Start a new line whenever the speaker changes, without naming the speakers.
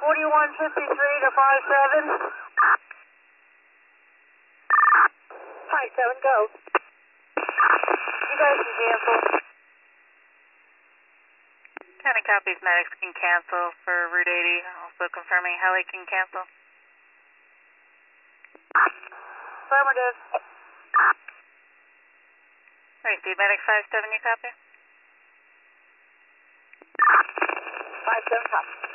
4153 to 57. 57, go. You guys can cancel.
County copies, medics can cancel for Route 80. Also confirming heli can cancel.
Affirmative.
Alright, medic 57, you copy?
57, copy.